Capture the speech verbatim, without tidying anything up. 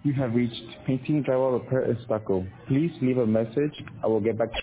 You have reached Painting Drywall Repair and Stucco. Please leave a message. I will get back to you.